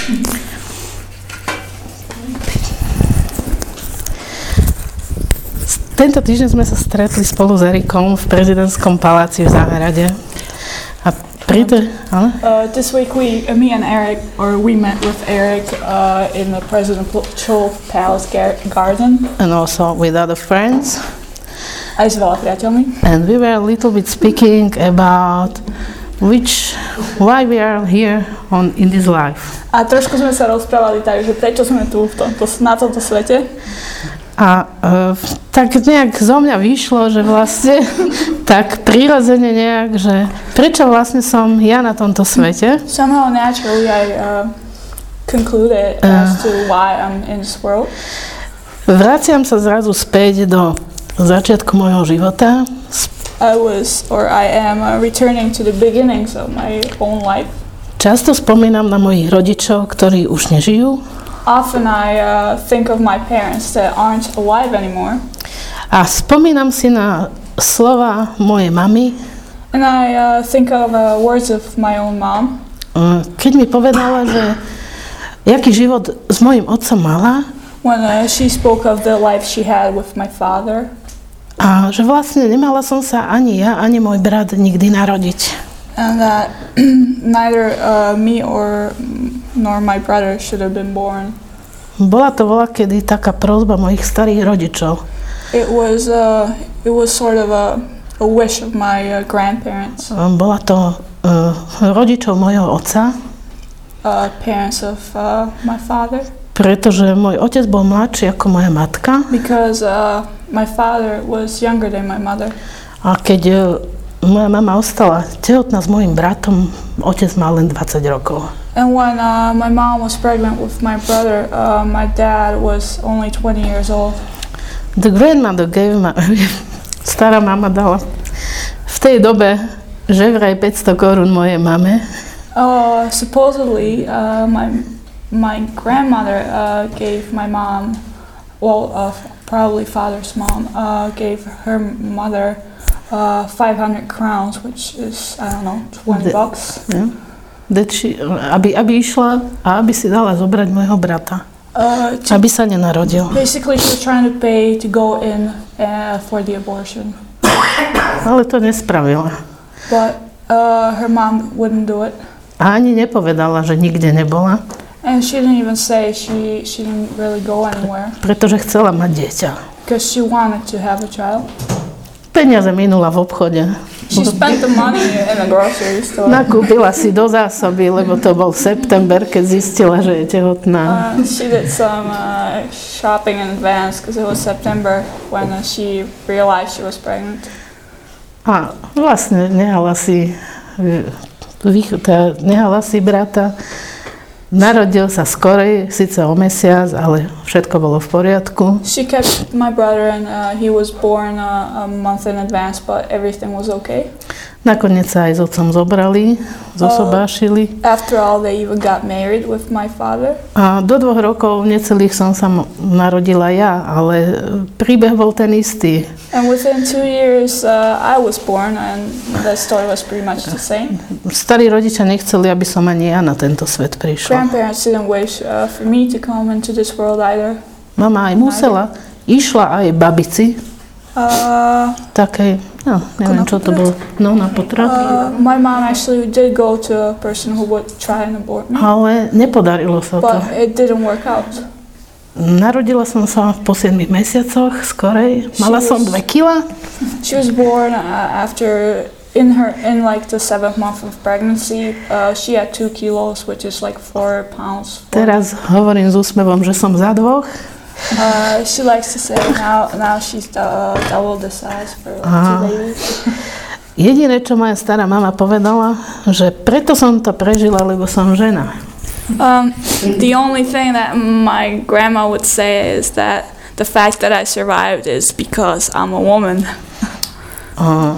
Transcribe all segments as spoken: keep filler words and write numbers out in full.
Tento týždeň sme sa stretli spolu s Erikom v prezidentskom paláci v Záhrade. A pri to, ale? Uh, this week we, uh, me and Eric, or we met with Eric uh, in the presidential palace gar- garden. And also with other friends. Aj s veľa priateľmi. And we were a little bit speaking about which, why we are here on in this life. A trošku sme sa rozprávali tak, že prečo sme tu v tomto, na tomto svete. A uh, tak nejak zo mňa vyšlo, že vlastne tak prirodzene nejak, že prečo vlastne som ja na tomto svete. Somehow naturally I uh, concluded as to why I'm in this world. Vraciam sa zrazu späť do začiatku môjho života. I was, or I am, uh, returning to the beginnings of my own life. Často spomínam na mojich rodičov, ktorí už nežijú. Often I uh, think of my parents that aren't alive anymore. A spomínam si na slova mojej mamy. And I uh, think of uh, words of my own mom. Keď mi povedala, že jaký život s mojím otcom mala. When uh, she spoke of the life she had with my father. A že vlastne nemala som sa ani ja, ani môj brat nikdy narodiť. And that neither uh, me or nor my brother should have been born. Bola to voľakedy taká prosba mojich starých rodičov. It was uh, it was sort of a, a wish of my uh, grandparents. Bola to uh, rodičov mojho otca. Uh, parents of uh, my father. Pretože môj otec bol mladší ako moja matka. Because uh, my father was younger than my mother. A keď uh, moja mama ostala tehotná s mojím bratom, otec mal len dvadsať rokov. And when uh, my mom was pregnant with my brother, uh, my dad was only twenty years old. The grandmother gave ma, stará mama dala v tej dobe že vraj päťsto korún mojej mame. Uh, supposedly, uh, my my grandmother uh, gave my mom, well, uh, probably father's mom, uh, gave her mother Uh, five hundred crowns, which is, I don't know, twenty bucks. Yeah. She, aby, aby išla a aby si dala zobrať môjho brata. Uh, to, aby sa nenarodil. Basically, she was trying to pay to go in uh, for the abortion. Ale to nespravila. But uh, her mom wouldn't do it. A ani nepovedala, že nikde nebola. And she didn't even say she, she didn't really go anywhere. Pretože chcela mať dieťa. Because she wanted to have a child. Peniaze minula v obchode. She spent the money in a grocery store. Nakúpila si do zásoby, lebo to bol september, keď zistila, že je tehotná. Uh, she did some uh, shopping in advance because it was September when uh, she realized she was pregnant. A vlastne nehala si, nehala si brata. Narodil sa skorej, síce o mesiac, ale všetko bolo v poriadku. She kept my brother and uh, he was born uh, a month in advance, but everything was okay. Nakoniec sa aj s otcom zobrali, zosobášili. Uh, after all, they even got married with my father. A do dvoch rokov necelých som sa narodila ja, ale príbeh bol ten istý. And within two years uh, I was born and the story was pretty much the same. Starí rodičia nechceli, aby som ani ja na tento svet prišla. Grandparents didn't wish uh, for me to come into this world either. Mama aj musela, išla aj babici. Uh, Takej, no, neviem, čo to bolo. No, na potrat. Uh, my mom actually did go to a person who would try and abort me. Ale nepodarilo sa to. But it didn't work out. Narodila som sa po siedmich mesiacoch, skorej. Mala som dve kilá. She was born uh, after, in her, in like the seventh month of pregnancy, uh, she had two kilos, which is like four pounds. Four. Teraz hovorím s úsmevom, že som za dvoch. Uh, she likes to say now, now she's uh, double the size for like two babies. Jediné, čo moja stará mama povedala, že preto som to prežila, lebo som žena. Um, the only thing that my grandma would say is that the fact that I survived is because I'm a woman. Uh,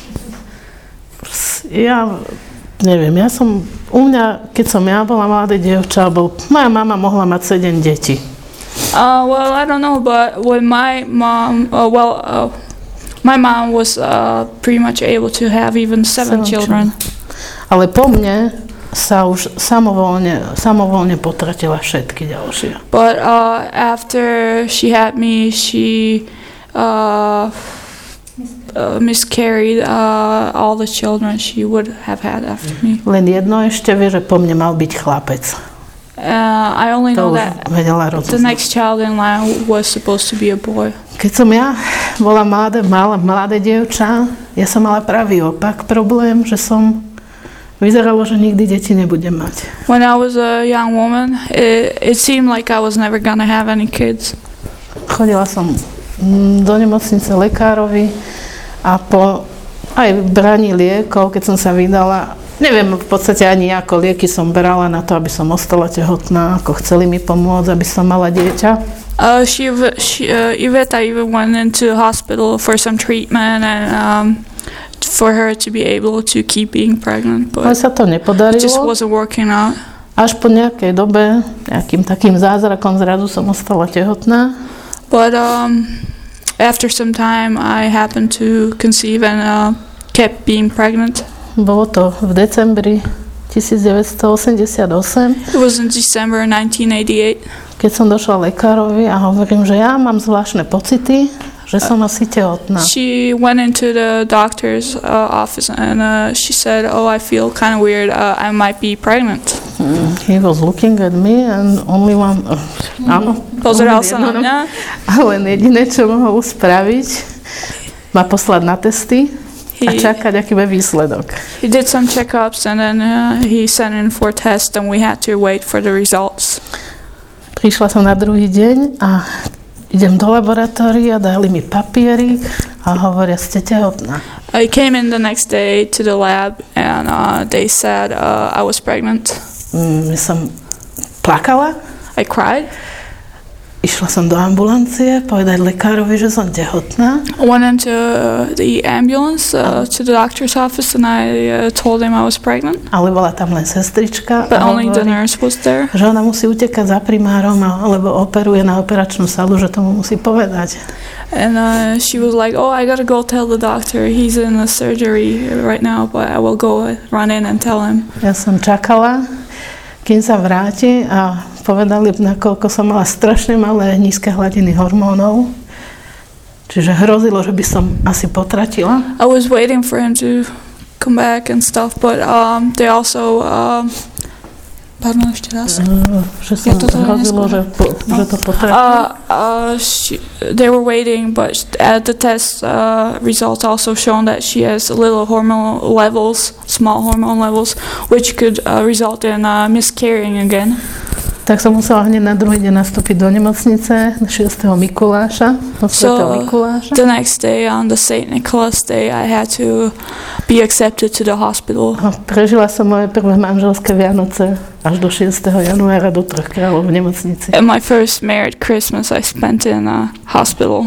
ja neviem, ja som, u mňa, keď som ja bola mladé dievča, bol, moja mama mohla mať sedem detí. Uh, well, I don't know, but when my mom, uh, well, uh, my mom was uh, pretty much able to have even seven, seven children. Ale po mne sa už samovolne, samovolne potratila všetky ďalšie. But uh, after she had me, she uh, uh, miscarried uh, all the children she would have had after me. Len jedno ešte vie, že po mne mal byť chlapec. Uh, I only To know už that vedela the rozoznať. next child in line was supposed to be a boy. Keď som ja bola mladé, mala, mladé dievča, ja som mala pravý opak problém, že som vyzeralo, že nikdy deti nebudem mať. When I was a young woman, it, it seemed like I was never gonna have any kids. Chodila som mm, do nemocnice lekárovi a po aj braní liekov, keď som sa vydala, neviem v podstate ani ako lieky som brala na to, aby som ostala tehotná, ako chceli mi pomôcť, aby som mala dieťa. Uh, she, she, uh, Iveta even went into the hospital for some treatment and um, for her to be able to keep being pregnant, Ale but sa to it just nepodarilo. wasn't working out. Až po nejakej dobe, nejakým takým zázrakom zrazu som ostala tehotná. But um, after some time, I happened to conceive and uh, kept being pregnant. Bolo to v decembri devätnásťstoosemdesiatosem, It was in December nineteen eighty-eight. keď som došla lekárovi a hovorím, že ja mám zvláštne pocity, že som asi tehotná. She went into the doctor's uh, office and uh, she said, "Oh, I feel kind of weird. Uh, I might be pregnant." Mm, He was looking at me and only one... Uh, áno. Pozeral only sa jedno, na mňa. A len jediné, čo mohol spraviť, ma poslať na testy a He, čakať, aký bude výsledok. he did some checkups and then uh, he sent in for tests and we had to wait for the results. Prišla som na druhý deň a idem do laboratória, dali mi papierik a hovoria, ste tehotná. I came in the next day to the lab and uh, they said uh, I was pregnant. Mm, som plakala, I cried. išla som do ambulancie, povedať lekárovi, že som tehotná. I went into uh, the ambulance uh, to the doctor's office and I uh, told him I was pregnant. Ale bola tam len sestrička But a only the hovorí, nurse was there. že ona musí utekať za primárom, alebo operuje na operačnú salu, že tomu musí povedať. And uh, she was like, "Oh, I gotta go tell the doctor. He's in the surgery right now, but I will go run in and tell him." Ja som čakala, kým sa vráti a povedali, nakoľko som mala strašne malé nízke hladiny hormónov. Čiže hrozilo, že by som asi potratila. I was waiting for him to come back and stuff, but um, they also... Um, pardon, ešte raz. Uh, že som Ja toto hrozilo, že, po, že to potratila. Uh, uh, she, they were waiting, but at the test uh, results also shown that she has little hormone levels, small hormone levels, which could uh, result in uh, miscarrying again. Tak som musela hneď na druhý deň nastúpiť do nemocnice šiesteho Mikuláša. So Mikuláša. the next day, on the Saint Nicholas Day, I had to be accepted to the hospital. A prežila som moje prvé manželské Vianoce až do šiesteho januára do Troch kráľov v nemocnici. And my first married Christmas I spent in a hospital.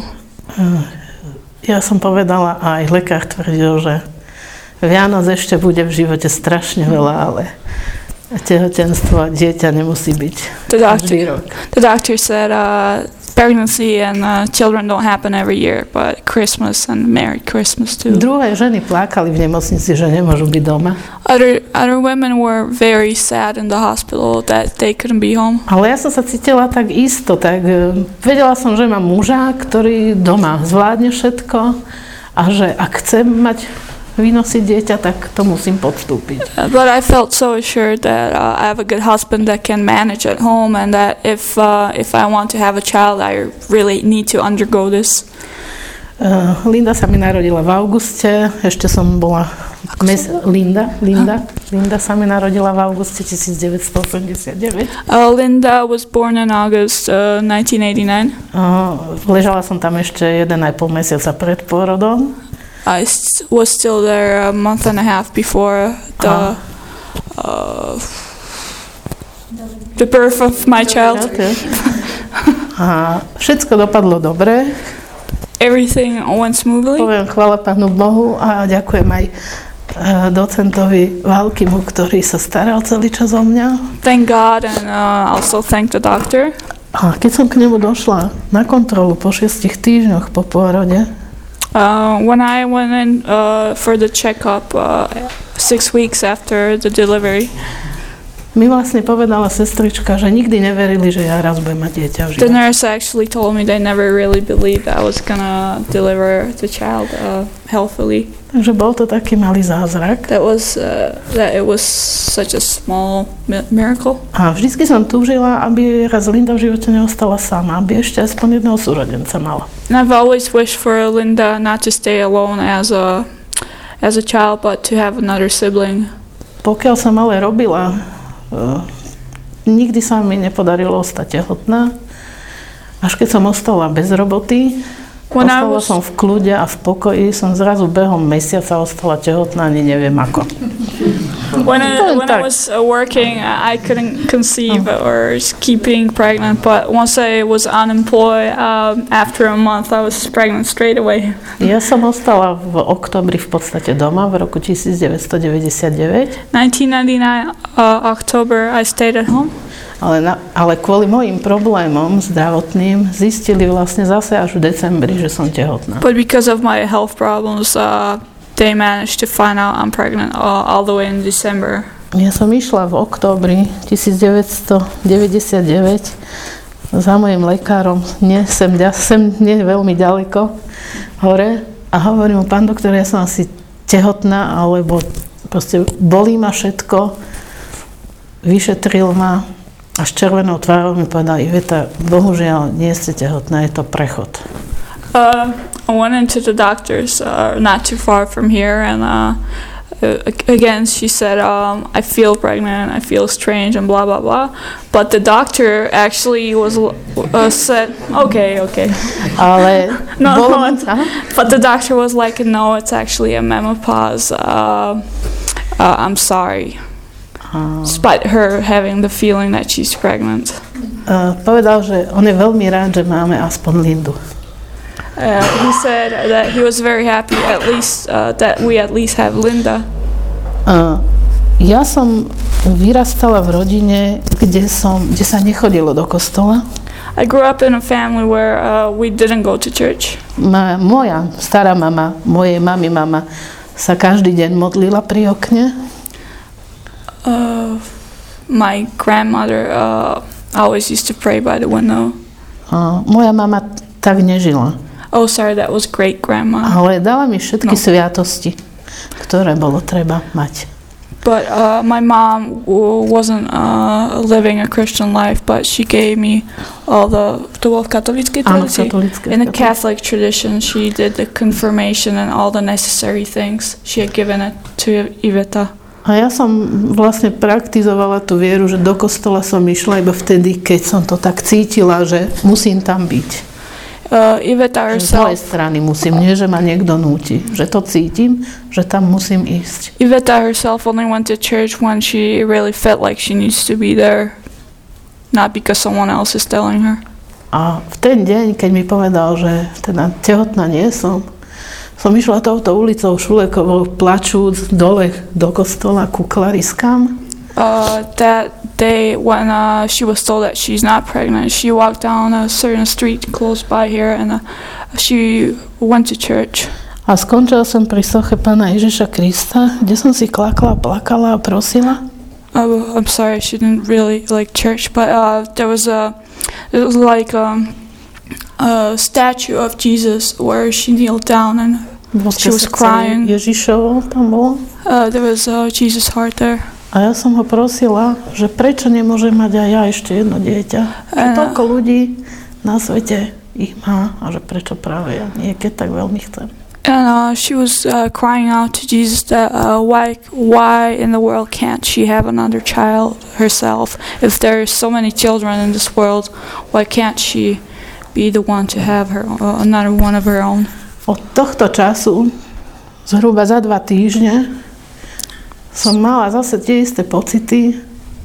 Ja som povedala, a aj lekár tvrdil, že Vianoc ešte bude v živote strašne veľa, ale tehotenstvo a dieťa nemusí byť The každý doctor, rok. the doctor said uh, pregnancy and uh, children don't happen every year, but Christmas and married Christmas too. Druhé ženy plakali v nemocnici, že nemôžu byť doma. Other other women were very sad in the hospital that they couldn't be home. Ale ja som sa cítila tak isto, tak e, vedela som, že mám muža, ktorý doma zvládne všetko a že ak chcem mať vynosiť dieťa, tak to musím podstúpiť. Uh, But I felt so assured that uh, I have a good husband that can manage at home, and that if uh, if I want to have a child, I really need to undergo this. Uh, Linda sa mi narodila v auguste, ešte som bola mes- Linda, Linda, Linda sa mi narodila v auguste devätnásťstoosemdesiatdeväť. Uh, Linda was born in August uh, nineteen eighty-nine. Uh, ležala som tam ešte jeden aj pol mesiaca pred pôrodom. I st- was still there a month and a half before the uh, the birth of my child. Okay. A všetko dopadlo dobre. Everything went smoothly. Poviem chvála Pánu Bohu a ďakujem aj uh, docentovi Valkimu, ktorý sa staral celý čas o mňa. Thank God, and uh, also thank the doctor. A keď som k nemu došla na kontrolu po šiestich týždňoch po pôrode, Uh, when I went in uh, for the checkup uh, six weeks after the delivery, mi vlastne povedala sestrička, že nikdy neverili, že ja raz budem mať dieťa v The živote. nurse actually told me they never really believed I was gonna deliver the child uh, healthily. Takže bol to taký malý zázrak. That was uh, that it was such a small mi- miracle. A vždycky som túžila, aby raz Linda v živote neostala sama, aby ešte aspoň jedného súrodenca mala. And I've always wished for Linda not to stay alone as a as a child, but to have another sibling. Pokiaľ som ale robila, uh, nikdy sa mi nepodarilo ostať tehotná. Až keď som ostala bez roboty, When I ostala was som v kľude a v pokoji, som zrazu behom mesiaca ostala tehotná, ani neviem ako. when I, Going when I back. was uh, working, I couldn't conceive or keep being pregnant. But once I was unemployed, um, after a month, I was pregnant straight away. Ja som ostala v októbri v podstate doma v roku devätnásťstodeväťdesiatdeväť, nineteen ninety-nine uh, October, I stayed at home. ale, na, ale kvôli mojim problémom zdravotným zistili vlastne zase až v decembri, že som tehotná. But because of my health problems, uh, they managed to find out I'm pregnant uh, all the way in December. Ja som išla v októbri devätnásťstodeväťdesiatdeväť za mojim lekárom, nie sem, sem nie veľmi ďaleko, hore, a hovorím mu, pán doktor, ja som asi tehotná, alebo proste bolí ma všetko, vyšetril ma a s červenou tvárou mi povedal, Iveta, bohužiaľ nie ste tehotná, je to prechod. Uh, I went into the doctor's uh, not too far from here, and uh, uh, again she said, um, I feel pregnant, I feel strange, and blah blah blah. But the doctor actually was uh, said, okay, okay. Ale No, bolo, no, it's- aha. But the doctor was like, no, it's actually a menopause. Uh, uh, I'm sorry. A, Despite her having the feeling that she's pregnant. a povedal, že on je veľmi rád, že máme aspoň Lindu. Uh, he said that he was very happy at least uh, that we at least have Linda. A ja som vyrastala v rodine, kde, som, kde sa nechodilo do kostola. I grew up in a family where uh, we didn't go to church. Ma, moja stará mama, mojej mami mama, sa každý deň modlila pri okne. Uh, my grandmother uh, always used to pray by the window. A moja mama tak nežila, Oh, sorry, that was great grandma. ale dala mi všetky No. sviatosti, ktoré bolo treba mať. But uh, my mom w- wasn't uh, living a Christian life, but she gave me all the to both katolícké Áno, tradície. katolícke. In the Catholic tradition, she did the confirmation and all the necessary things. She had given it to Iveta. A ja som vlastne praktizovala tú vieru, že do kostola som išla iba vtedy, keď som to tak cítila, že musím tam byť. Uh, Iveta Že z mojej herself, strany musím, nie že ma niekto núti. Že to cítim, že tam musím ísť. Iveta herself only went to church when she really felt like she needs to be there, not because someone else is telling her. A v ten deň, keď mi povedal, že teda tehotná nie som, som išla touto ulicou Šulekovou plačúc dole do kostola ku klariskám. Uh, that day when uh, she was told that she's not pregnant, she walked down a certain street close by here and uh, she went to church. A skončila som pri soche Pána Ježiša Krista, kde som si klakla, plakala a prosila. Uh, I'm sorry, she didn't really like church, but uh, there was a, it was like um, a statue of Jesus where she kneeled down and she was crying. Ježišovo tam bolo. Uh, there was a Jesus heart there. A ja som ho prosila, že prečo nemôžem mať aj ja ešte jedno dieťa. Že Áno. toľko ľudí na svete ich má a že prečo práve ja nie, keď tak veľmi chcem. And uh, she was uh, crying out to Jesus that uh, why why in the world can't she have another child herself? If there are so many children in this world, why can't she be the one to have her uh, another one of her own? Od tohto času, zhruba za dva týždne, som mala zase tie isté pocity.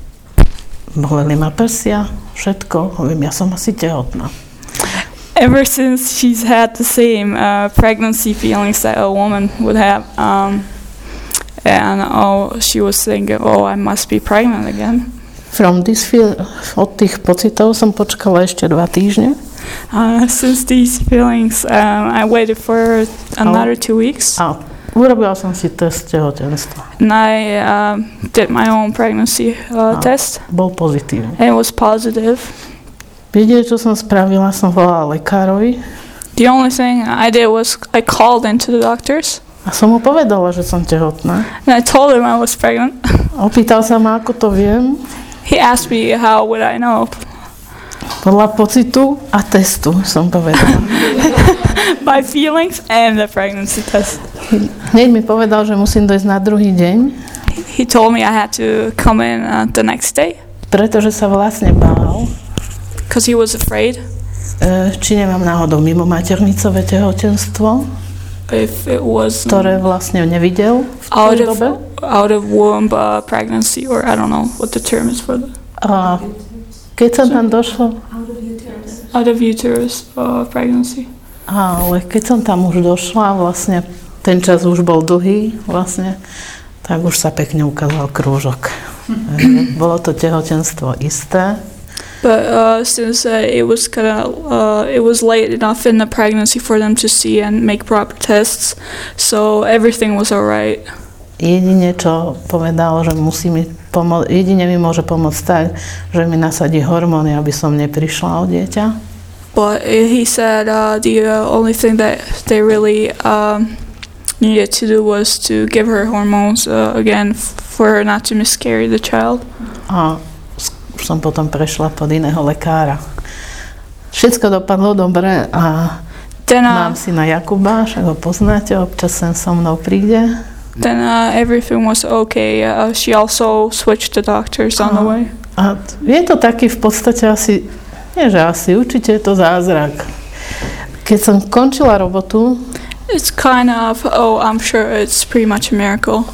Boleli ma prsia, všetko. Hovorím, ja som asi tehotná. Ever since she's had the same uh, pregnancy feelings that a woman would have, um, and oh, she was thinking, oh, I must be pregnant again. From this feel, od tých pocitov som počkala ešte dva týždne. Uh, since these feelings, um, I waited for another two weeks. A Urobila som si test tehotenstva. And I uh, did my own pregnancy uh, A test, bol pozitívny. and it was positive. Jediné, čo som spravila, som volala lekárovi The only thing I did was I called into the doctors, a som mu povedala, že som tehotná. and I told him I was pregnant. Opýtal sa ma, ako to viem, He asked me how would I know. podľa pocitu a testu, som povedala. My feelings and the pregnancy test. Hneď mi povedal, že musím dojsť na druhý deň, He told me I had to come in uh, the next day pretože sa vlastne bál, because he was afraid e, či nemám náhodou mimo maternicové tehotenstvo, if it was um, ktoré vlastne nevidel v out tej of dobe. out of womb uh, pregnancy, or I don't know what the term is for that. A keď som tam došla, Out of uterus uh, pregnancy. ale keď som tam už došla, vlastne ten čas už bol dlhý, vlastne, tak už sa pekne ukázal krúžok. E, Bolo to tehotenstvo isté. But uh, since uh, it was kind of uh, it was late enough in the pregnancy for them to see and make proper tests, so everything was alright. Jedine, čo povedal, že musí mi pomôcť, jedine mi môže pomôcť tak, že mi nasadí hormóny, aby som neprišla o dieťa. But he said uh, the uh, only thing that they really um, needed to do was to give her hormones uh, again f- for her not to miscarry the child. A s- som potom prešla pod iného lekára. Všetko dopadlo dobre a Then uh, mám syna Jakuba, však ho poznáte, občas sem so mnou príde. then uh, everything was okay. Uh, she also switched the doctors on the way. A je to taký v podstate asi, nie že asi, určite je to zázrak. Keď som končila robotu, It's kind of oh, I'm sure it's pretty much a miracle.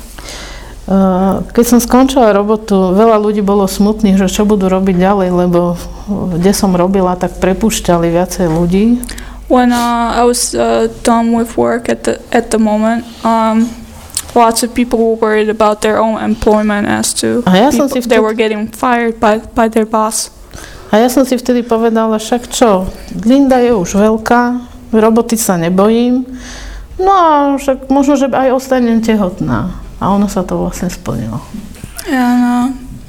uh, keď som skončila robotu, veľa ľudí bolo smutných, že čo budú robiť ďalej, lebo kde som robila, tak prepúšťali viacej ľudí. When uh, I was uh, done with work at the at the moment, um, lots of people were worried about their own employment as to A ja som people, si they vtedy, were getting fired by by their boss. a ja som si vtedy povedala, však čo, Linda je už veľká, roboty sa nebojím, no a však možno, že aj ostanem tehotná. A ono sa to vlastne splnilo. And uh,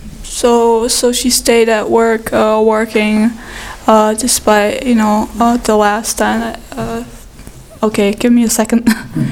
so so she stayed at work, uh, working, uh, despite you know uh, the last time. Uh, okay, give me a second.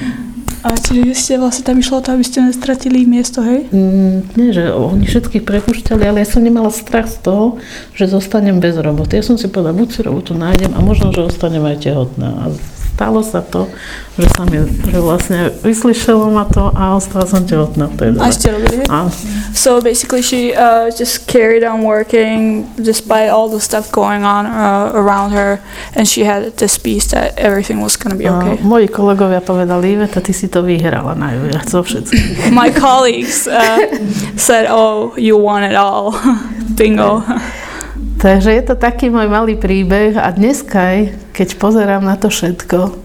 A čiže vy ste vlastne tam išlo to, aby ste nestratili miesto, hej? Mm, nie, že oni všetkých prepúšťali, ale ja som nemala strach z toho, že zostanem bez roboty. Ja som si povedala, buď si robotu nájdem a možno, že ostanem aj tehotná. A stalo sa to, že sa mi, že vlastne vyslyšelo ma to a ostala som tehotná v tej dobe. A ste robili, hej? A So basically, she uh, just carried on working despite all the stuff going on uh, around her, and she had this peace that everything was going to be okay. A moji kolegovia povedali, Iveta, ty si to vyhrala najviac zo všetkých. My colleagues uh, said, "Oh, you won it all, bingo." Takže je to taký môj malý príbeh a dneska, keď pozerám na to všetko,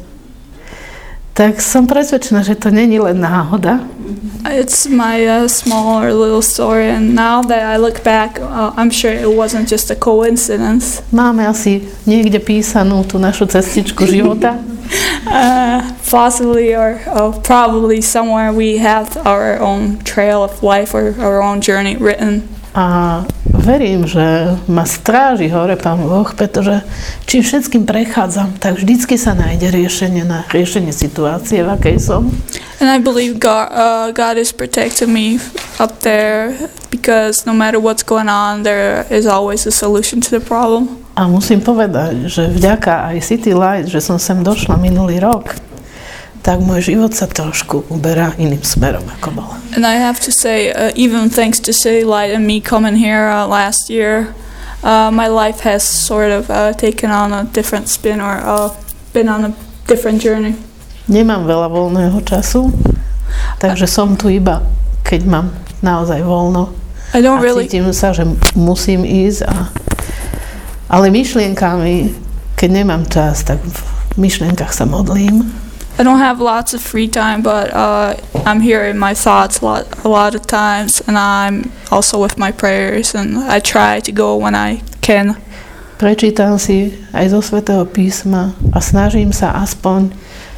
tak som presvedčená, že to není len náhoda. It's my uh, small or little story, and now that I look back, uh, I'm sure it wasn't just a coincidence. Máme asi niekde písanú tú našu cestičku života. Uh, possibly or uh, probably somewhere we have our own trail of life or our own journey written. A verím, že ma stráži hore Pán Boh, pretože čím všetkým prechádzam, tak vždycky sa nájde riešenie na riešenie situácie, v akej som. And I believe God, uh, God is protecting me up there because no matter what's going on, there is always a solution to the problem. A musím povedať, že vďaka aj City Light, že som sem došla minulý rok, tak môj život sa trošku uberá iným smerom, ako bol. And I have to say, uh, even thanks to City Light and me coming here uh, last year, uh, my life has sort of uh, taken on a different spin or uh, been on a different journey. Nemám veľa voľného času, takže som tu iba, keď mám naozaj voľno. I don't A really, cítim sa, že musím ísť. A, ale myšlienkami, keď nemám čas, tak v myšlienkach sa modlím. I don't have lots of free time, but uh, I'm here in my thoughts a lot, a lot of times, and I'm also with my prayers, and I try to go when I can. Prečítam si aj zo Svätého písma a snažím sa aspoň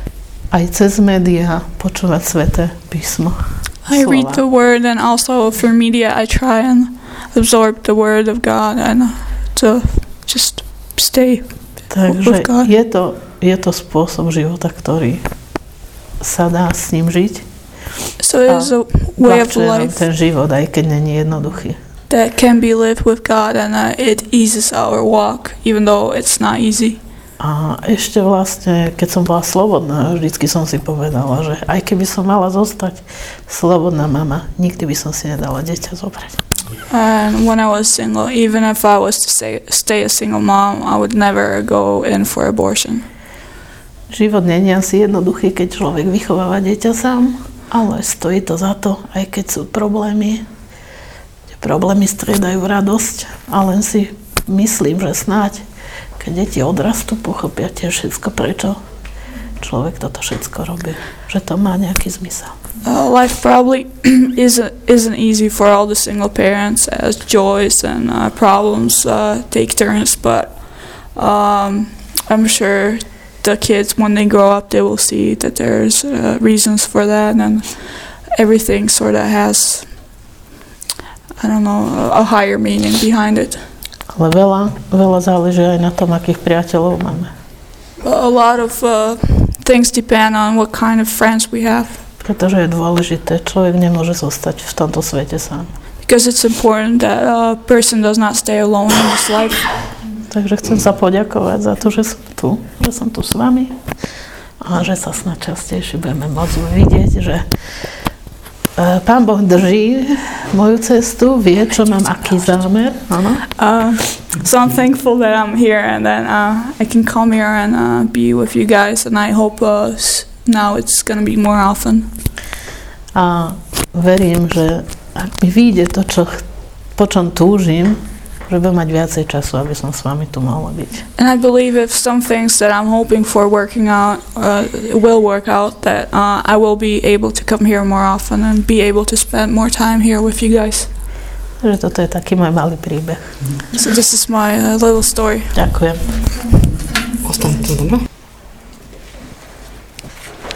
aj cez médiá počúvať sväté písmo. I read the word, and also through media I try and absorb the word of God and to just stay Takže with God. je to, je to spôsob života, ktorý sa dá s ním žiť. So it is a way of Ľahčuje nám life ten život, aj keď nie je jednoduchý. that can be lived with God, and uh, it eases our walk, even though it's not easy. A ešte vlastne, keď som bola slobodná, vždycky som si povedala, že aj keby som mala zostať slobodná mama, nikdy by som si nedala dieťa zobrať. And when I was single, even if I was to stay, stay a single mom, I would never go in for abortion. Život nie je asi jednoduchý, keď človek vychováva dieťa sám, ale stojí to za to, aj keď sú problémy. Tie problémy striedajú radosť a len si myslím, že snáď, keď deti odrastú, pochopia tiež všetko, prečo človek toto všetko robí. Že to má nejaký zmysel. Uh, life probably isn't isn't easy for all the single parents, as joys and uh, problems uh, take turns. But um, I'm sure the kids, when they grow up, they will see that there's uh, reasons for that, and everything sort of has, I don't know, a, a higher meaning behind it. Ale veľa, veľa záleží aj na tom, akých priateľov máme. A lot of uh, things depend on what kind of friends we have. Pretože je dôležité, človek nemôže zostať v tomto svete sám. Because it's important that a person does not stay alone in this life. Takže chcem sa poďakovať za to, že som tu, že som tu s vami a že sa snad častejšie budeme môcť vidieť, že Pán Boh drží moju cestu, vie, čo mám, aký zámer. Áno. Uh, so I'm thankful that I'm here, and then uh, I can come here and uh, be with you guys, and I hope uh, now it's going to be more often. A verím, že ak mi vyjde to, čo, po čom túžim, že budem mať viacej času, aby som s vami tu mohla byť. And I believe if some things that I'm hoping for working out uh, will work out, that uh, I will be able to come here more often and be able to spend more time here with you guys. Takže toto je taký môj malý príbeh. So this is my uh, little story. Ďakujem. Ostaň tu, dobre?